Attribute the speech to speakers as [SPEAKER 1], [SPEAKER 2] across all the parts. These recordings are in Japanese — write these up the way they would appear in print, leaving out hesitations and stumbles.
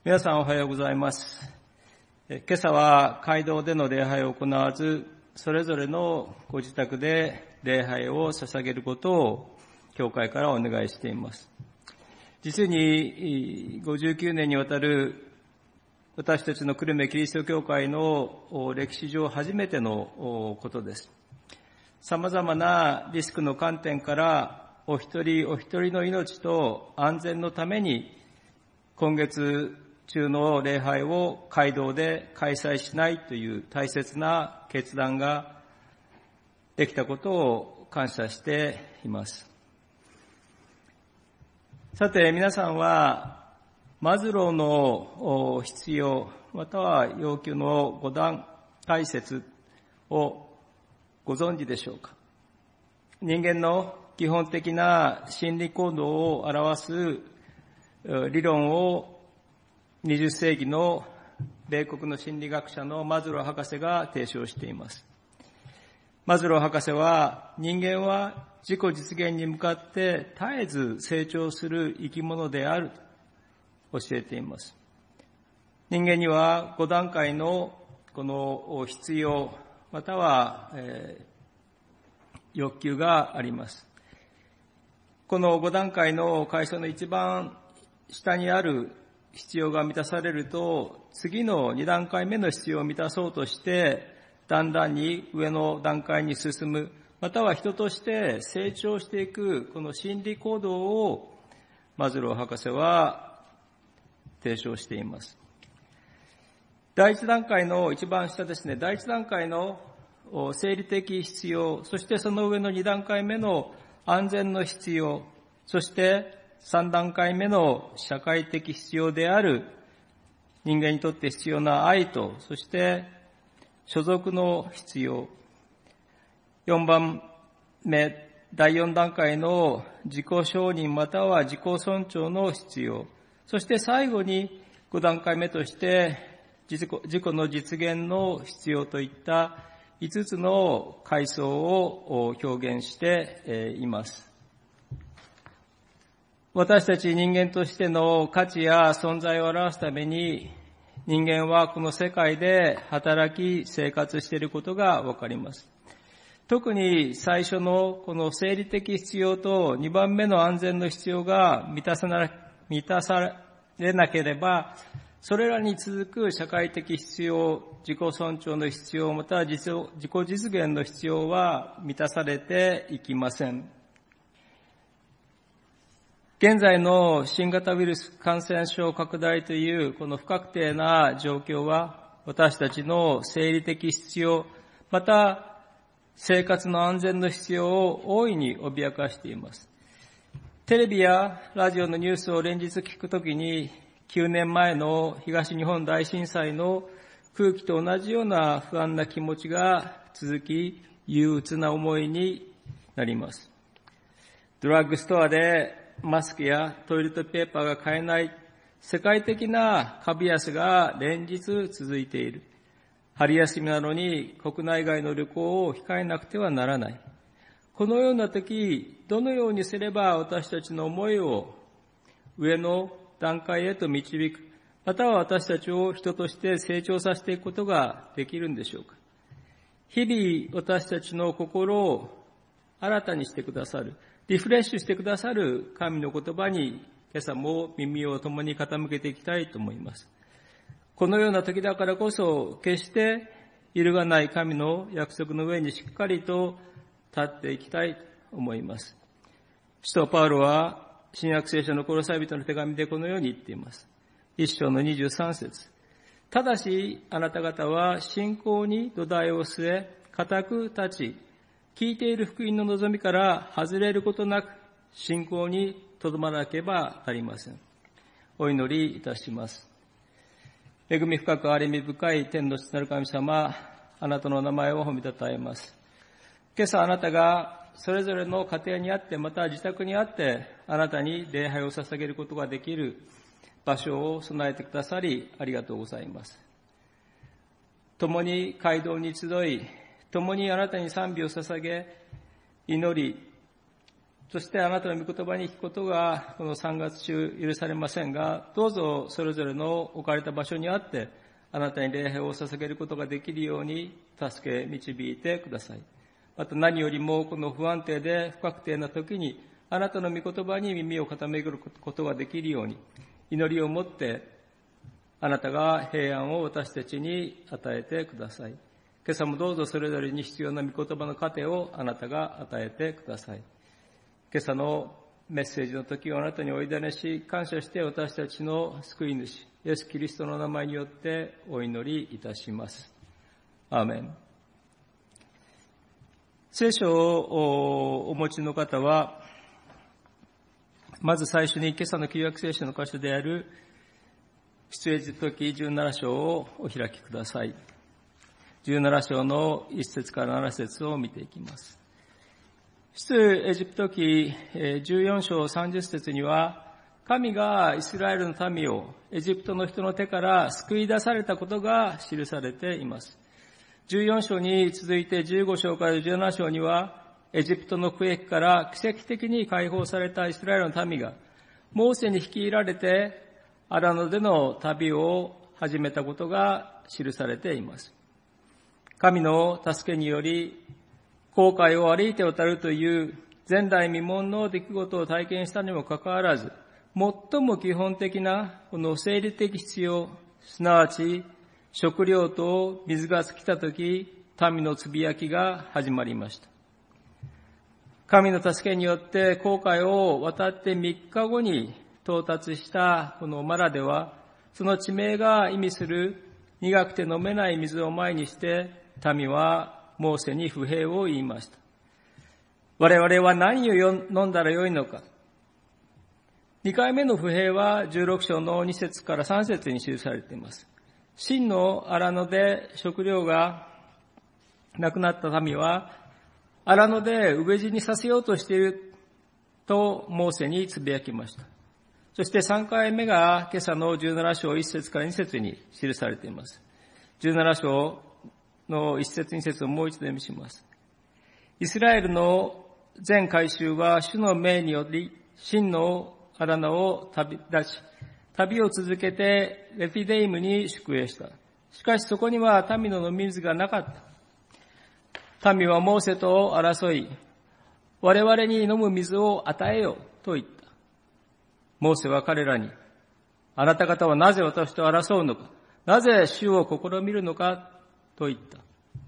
[SPEAKER 1] 皆さんおはようございます。今朝は街道での礼拝を行わず、それぞれのご自宅で礼拝を捧げることを教会からお願いしています。実に59年にわたる私たちの久留米キリスト教会の歴史上初めてのことです。様々なリスクの観点からお一人お一人の命と安全のために今月中の礼拝を街道で開催しないという大切な決断ができたことを感謝しています。さて皆さんはマズローの必要または要求の5段階説をご存知でしょうか。人間の基本的な心理行動を表す理論を20世紀の米国の心理学者のマズロー博士が提唱しています。マズロー博士は人間は自己実現に向かって絶えず成長する生き物であると教えています。人間には5段階のこの必要または、欲求があります。この5段階の階層の一番下にある必要が満たされると、次の2段階目の必要を満たそうとして、だんだんに上の段階に進む、または人として成長していく、この心理行動をマズロー博士は提唱しています。第一段階の一番下ですね、第一段階の生理的必要、そしてその上の2段階目の安全の必要、そして3段階目の社会的必要である人間にとって必要な愛と、そして所属の必要。4番目、第4段階の自己承認または自己尊重の必要。そして最後に5段階目として自己の実現の必要といった5つの階層を表現しています。私たち人間としての価値や存在を表すために人間はこの世界で働き生活していることがわかります。特に最初のこの生理的必要と2番目の安全の必要が満たされなければ、それらに続く社会的必要、自己尊重の必要、または自己実現の必要は満たされていきません。現在の新型ウイルス感染症拡大というこの不確定な状況は私たちの生理的必要、また生活の安全の必要を大いに脅かしています。テレビやラジオのニュースを連日聞くときに9年前の東日本大震災の空気と同じような不安な気持ちが続き、憂鬱な思いになります。ドラッグストアでマスクやトイレットペーパーが買えない世界的な株安が連日続いている。春休みなのに国内外の旅行を控えなくてはならない。このような時、どのようにすれば私たちの思いを上の段階へと導く、または私たちを人として成長させていくことができるんでしょうか。日々私たちの心を新たにしてくださる、リフレッシュしてくださる神の言葉に今朝も耳を共に傾けていきたいと思います。このような時だからこそ決して揺るがない神の約束の上にしっかりと立っていきたいと思います。使徒パウロは新約聖書のコロサイ人の手紙でこのように言っています。1章の23節。ただしあなた方は信仰に土台を据え、固く立ち、聞いている福音の望みから外れることなく信仰にとどまらなければなりません。お祈りいたします。恵み深く憐れみ深い天の父なる神様、あなたの名前を褒めたたえます。今朝あなたがそれぞれの家庭にあって、また自宅にあってあなたに礼拝を捧げることができる場所を備えてくださりありがとうございます。共に街道に集い、共にあなたに賛美を捧げ、祈り、 そしてあなたの御言葉に聞くことがこの3月中許されませんが、どうぞそれぞれの置かれた場所にあってあなたに礼拝を捧げることができるように助け導いてください。また何よりもこの不安定で不確定な時にあなたの御言葉に耳を傾けることができるように、祈りを持ってあなたが平安を私たちに与えてください。今朝もどうぞそれぞれに必要な御言葉の糧をあなたが与えてください。今朝のメッセージの時をあなたにお委ねし、感謝して私たちの救い主、イエス・キリストの名前によってお祈りいたします。アーメン。聖書をお持ちの方は、まず最初に今朝の旧約聖書の箇所である出エジプト記17章をお開きください。17章の1節から7節を見ていきます。出エジプト記14章30節には、神がイスラエルの民をエジプトの人の手から救い出されたことが記されています。14章に続いて15章から17章には、エジプトの区域から奇跡的に解放されたイスラエルの民が、モーセに率いられて荒野での旅を始めたことが記されています。神の助けにより、航海を歩いて渡るという前代未聞の出来事を体験したにもかかわらず、最も基本的なこの生理的必要、すなわち食料と水が尽きたとき、民のつぶやきが始まりました。神の助けによって航海を渡って3日後に到達したこのマラでは、その地名が意味する苦くて飲めない水を前にして、民はモーセに不平を言いました。我々は何を飲んだらよいのか。2回目の不平は16章の2節から3節に記されています。真の荒野で食料がなくなった民は、荒野で飢え死にさせようとしているとモーセにつぶやきました。そして3回目が今朝の17章1節から2節に記されています。17章の1節2節をもう一度読みします。イスラエルの全改宗は主の命により真の荒野を旅立ち、旅を続けてレフィデイムに宿営した。しかしそこには民の飲み水がなかった。民はモーセと争い、我々に飲む水を与えよと言った。モーセは彼らに、あなた方はなぜ私と争うのか、なぜ主を試みるのかと言った。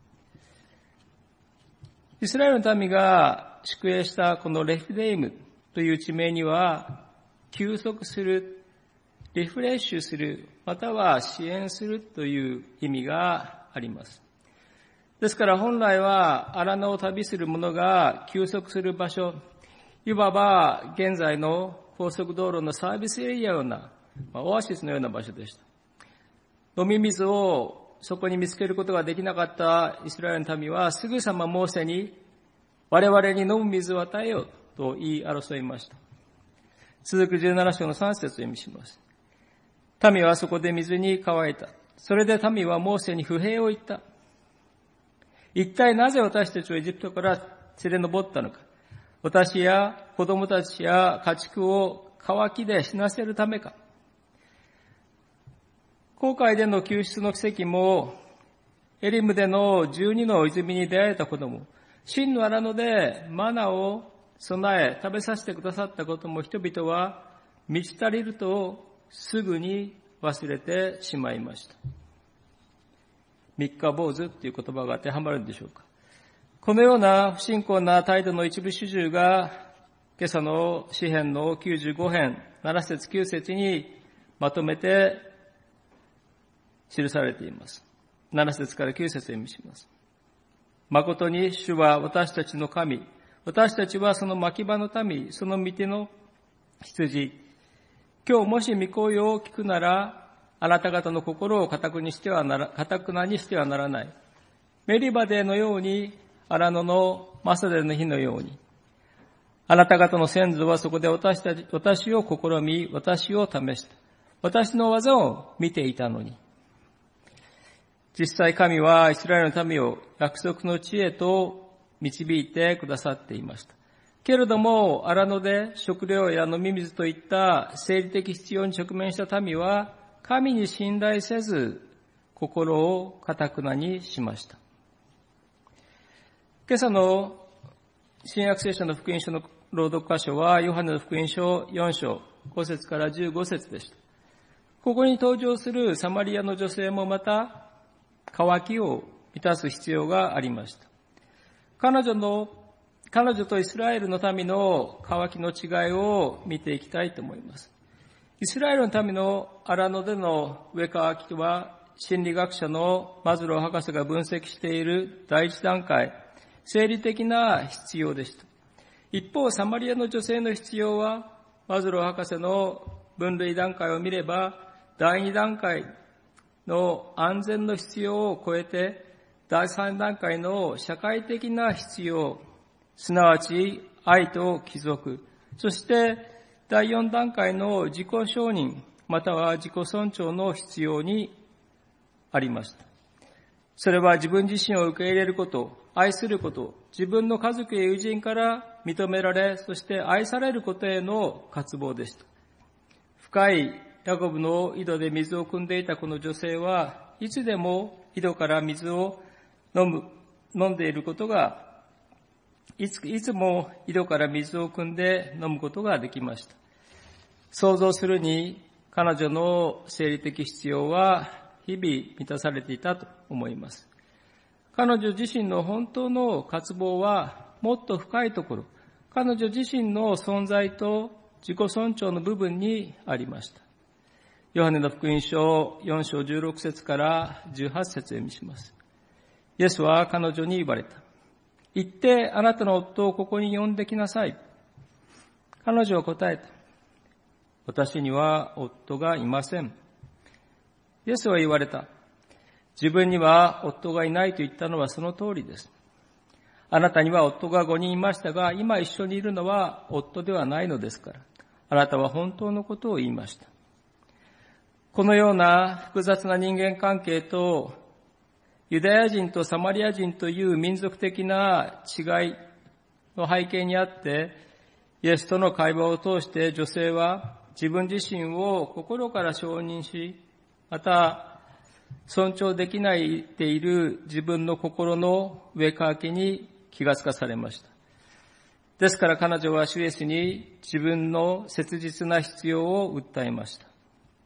[SPEAKER 1] イスラエルの民が宿営したこのレフィデイムという地名には、休息する、リフレッシュする、または支援するという意味があります。ですから本来は荒野を旅する者が休息する場所、いわば現在の高速道路のサービスエリアのような、オアシスのような場所でした。飲み水をそこに見つけることができなかったイスラエルの民はすぐさまモーセに我々に飲む水を与えようと言い争いました。続く17章の3節を読みします。民はそこで水に乾いた。それで民はモーセに不平を言った。一体なぜ私たちをエジプトから連れ上ったのか。私や子供たちや家畜を渇きで死なせるためか。航海での救出の奇跡も、エリムでの12の泉に出会えたことも、真の荒野でマナを備え食べさせてくださったことも人々は満ち足りるとすぐに忘れてしまいました。三日坊主っていう言葉が当てはまるんでしょうか。このような不信仰な態度の一部始終が今朝の詩編の95編7節9節にまとめて記されています。7節から9節を読みします。誠に主は私たちの神、私たちはその牧場の民、その御手の羊。今日もし御声を聞くなら、あなた方の心を堅くなにしてはならない。メリバデのように、荒野のマサデの日のように。あなた方の先祖はそこで私を試み、私を試した。私の技を見ていたのに。実際神はイスラエルの民を約束の地へと導いてくださっていました。 けれども、荒野で食料や飲み水といった生理的必要に直面した民は、神に信頼せず、心を堅くなにしました。今朝の新約聖書の福音書の朗読箇所は、ヨハネの福音書4章、5節から15節でした。ここに登場するサマリアの女性もまた、渇きを満たす必要がありました。彼女とイスラエルの民の渇きの違いを見ていきたいと思います。イスラエルの民の荒野での飢え渇きは、心理学者のマズロー博士が分析している第一段階、生理的な必要でした。一方、サマリアの女性の必要は、マズロー博士の分類段階を見れば、第二段階の安全の必要を超えて、第三段階の社会的な必要、すなわち愛と帰属、そして第四段階の自己承認、または自己尊重の必要にありました。それは自分自身を受け入れること、愛すること、自分の家族や友人から認められ、そして愛されることへの渇望でした。深いヤコブの井戸で水を汲んでいたこの女性はいつでも井戸から水を飲んでいることが、いつも井戸から水を汲んで飲むことができました。想像するに彼女の生理的必要は日々満たされていたと思います。彼女自身の本当の渇望はもっと深いところ、彼女自身の存在と自己尊重の部分にありました。ヨハネの福音書4章16節から18節を読みします。イエスは彼女に言われた。行ってあなたの夫をここに呼んできなさい。彼女は答えた。私には夫がいません。イエスは言われた。自分には夫がいないと言ったのはその通りです。あなたには夫が5人いましたが、今一緒にいるのは夫ではないのですから。あなたは本当のことを言いました。このような複雑な人間関係と、ユダヤ人とサマリア人という民族的な違いの背景にあって、イエスとの会話を通して女性は自分自身を心から承認し、また尊重できないでいる自分の心の飢え渇きに気がつかされました。ですから彼女は主イエスに自分の切実な必要を訴えました。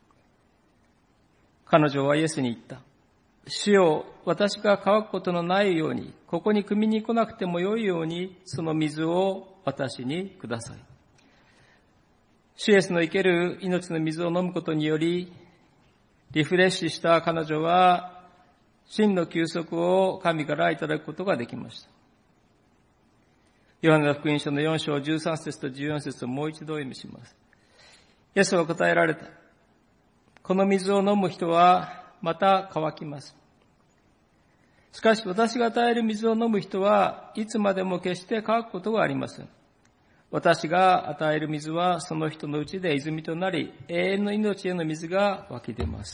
[SPEAKER 1] 彼女はイエスに言った。主よ、私が乾くことのないように、ここに汲みに来なくてもよいように、その水を私にください。主イエスの生ける命の水を飲むことにより、リフレッシュした彼女は、真の休息を神からいただくことができました。ヨハネの福音書の4章13節と14節をもう一度読みします。イエスは答えられた。この水を飲む人はまた乾きます。しかし私が与える水を飲む人はいつまでも決して乾くことがありません。私が与える水はその人のうちで泉となり、永遠の命への水が湧き出ます。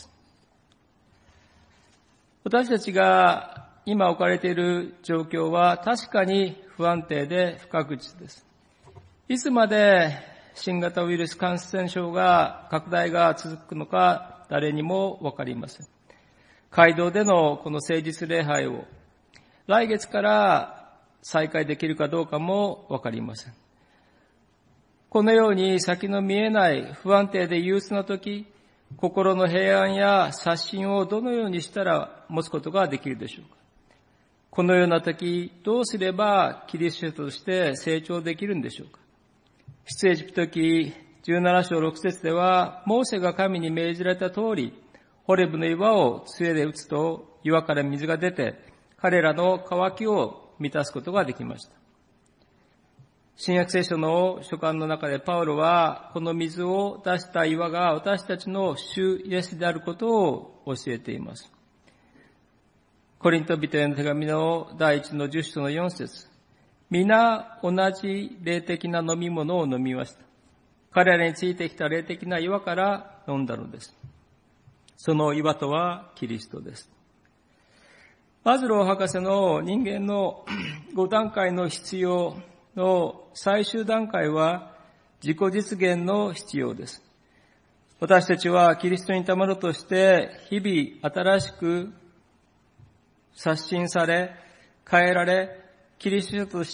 [SPEAKER 1] 私たちが今置かれている状況は確かに不安定で不確実です。いつまで新型ウイルス感染症が拡大が続くのか誰にもわかりません。街道でのこの誠実礼拝を来月から再開できるかどうかもわかりません。このように先の見えない不安定で憂鬱な時、心の平安や刷新をどのようにしたら持つことができるでしょうか。このような時、どうすればキリストとして成長できるんでしょうか。出エジプト記17章6節では、モーセが神に命じられた通り、ホレブの岩を杖で打つと岩から水が出て、彼らの渇きを満たすことができました。新約聖書の書簡の中でパウロは、この水を出した岩が私たちの主イエスであることを教えています。コリント人への手紙の第1の10章の4節。皆同じ霊的な飲み物を飲みました。彼らについてきた霊的な岩から飲んだのです。その岩とはキリストです。マズロー博士の人間の5段階の必要の最終段階は自己実現の必要です。私たちはキリストにたまるとして日々新しく刷新され、変えられ、キリスト者と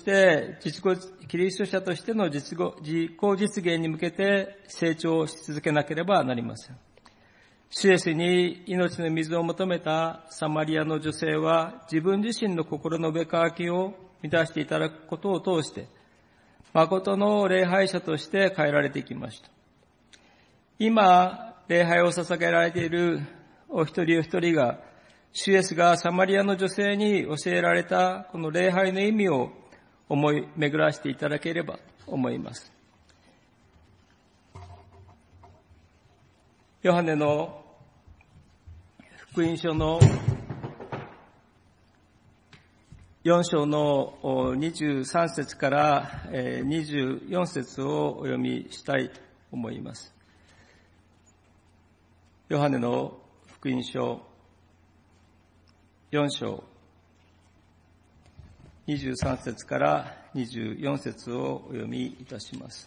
[SPEAKER 1] しての自己実現に向けて成長し続けなければなりません。主イエスに命の水を求めたサマリアの女性は自分自身の心の上渇きを満たしていただくことを通して、誠の礼拝者として変えられていきました。今、礼拝を捧げられているお一人お一人が、主イエスがサマリアの女性に教えられたこの礼拝の意味を思い巡らしていただければと思います。ヨハネの福音書の4章の23節から24節をお読みしたいと思います。ヨハネの福音書4章23節から24節をお読みいたします。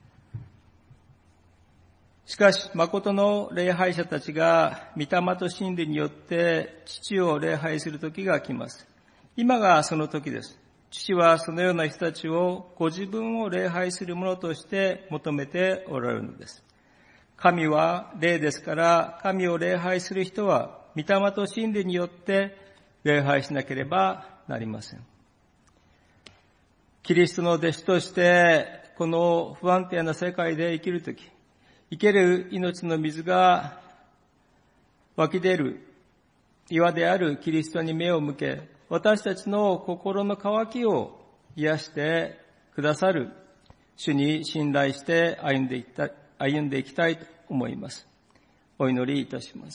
[SPEAKER 1] しかし、誠の礼拝者たちが御霊と真理によって父を礼拝する時が来ます。今がその時です。父はそのような人たちをご自分を礼拝するものとして求めておられるのです。神は霊ですから、神を礼拝する人は御霊と真理によって礼拝しなければなりません。キリストの弟子としてこの不安定な世界で生きるとき、生ける命の水が湧き出る岩であるキリストに目を向け、私たちの心の渇きを癒してくださる主に信頼して歩んでいきたいと思います。お祈りいたします。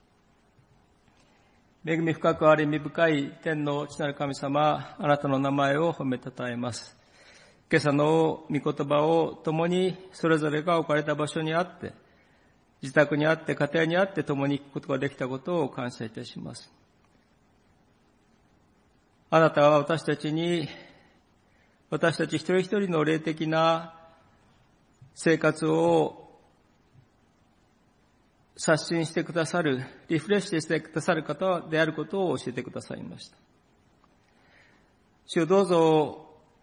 [SPEAKER 1] 恵み深く憐れみ深い天の父なる神様、あなたの名前を褒めたたえます。今朝の御言葉を共にそれぞれが置かれた場所にあって、自宅にあって家庭にあって共に聞くことができたことを感謝いたします。あなたは私たち一人一人の霊的な生活を刷新してくださる、リフレッシュしてくださる方であることを教えてくださいました。主よ、どうぞ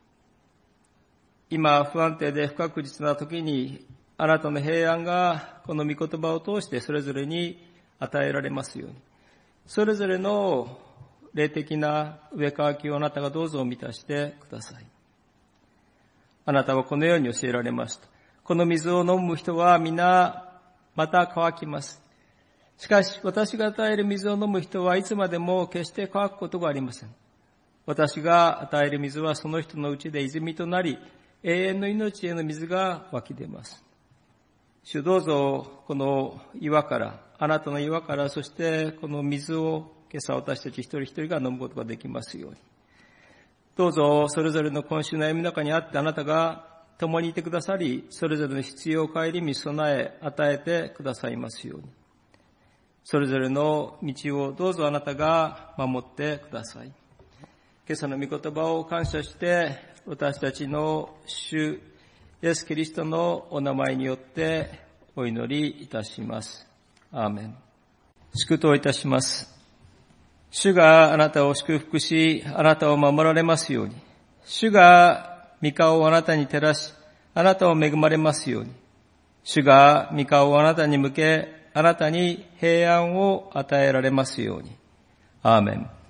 [SPEAKER 1] 今不安定で不確実な時にあなたの平安がこの御言葉を通してそれぞれに与えられますように、それぞれの霊的な上渇きをあなたがどうぞ満たしてください。あなたはこのように教えられました。この水を飲む人は皆また乾きます。しかし私が与える水を飲む人はいつまでも決して乾くことがありません。私が与える水はその人のうちで泉となり、永遠の命への水が湧き出ます。主、どうぞこの岩から、あなたの岩から、そしてこの水を今朝私たち一人一人が飲むことができますように。どうぞそれぞれの今週の歩みの中にあってあなたが共にいてくださり、それぞれの必要を顧み備え与えてくださいますように。それぞれの道をどうぞあなたが守ってください。今朝の御言葉を感謝して私たちの主イエス・キリストのお名前によってお祈りいたします。アーメン。祝祷いたします。主があなたを祝福し、あなたを守られますように。主が御顔をあなたに照らし、あなたを恵まれますように。主が御顔をあなたに向け、あなたに平安を与えられますように。アーメン。